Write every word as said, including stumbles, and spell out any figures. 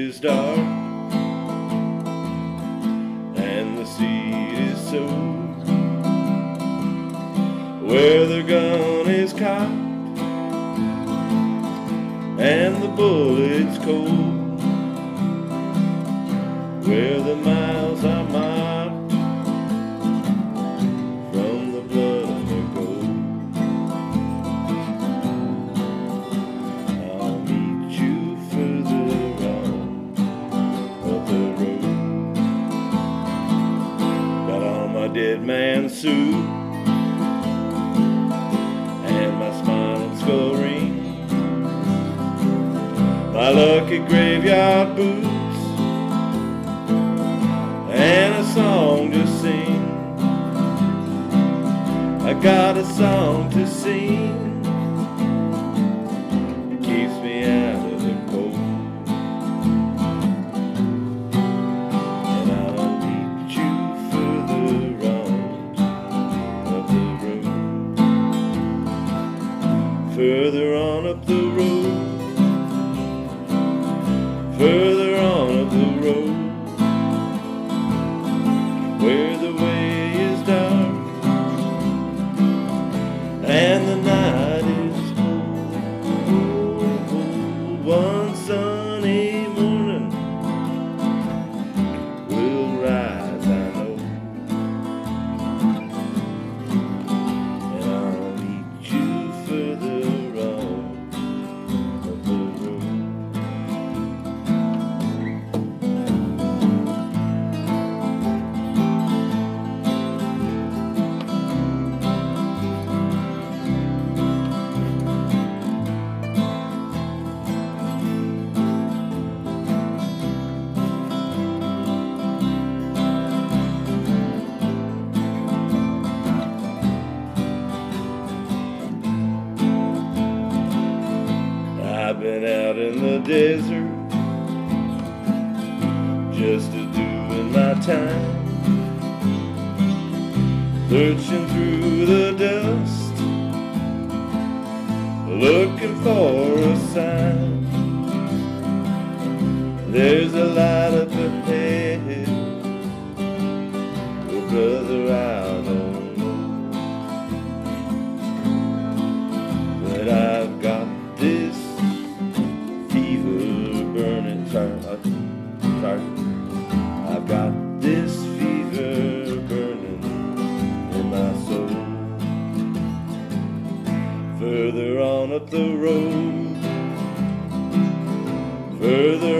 is dark and the seed is sown, where the gun is cocked and the bullet's cold, where the miles are marked from the blood of their gold. I'll meet you further on up the road. Got on my dead man suit and my smiling skull ring, my lucky graveyard boots, and a song to sing. I got a song to sing. It keeps me out of the cold. And I'll meet you further on up the road. Further on up the road. Further on up the road, where the way is dark and the night is cold. One sunny morning will rise, I know, and I'll meet you further on up the road. I've been out in the desert just a doing my time, searching through the dust, looking for a sign. There's a light up ahead, oh brother, I don't know, but I've got this fever burning. Sorry, uh, sorry. I've got this fever burning in my soul. Further on up the road, further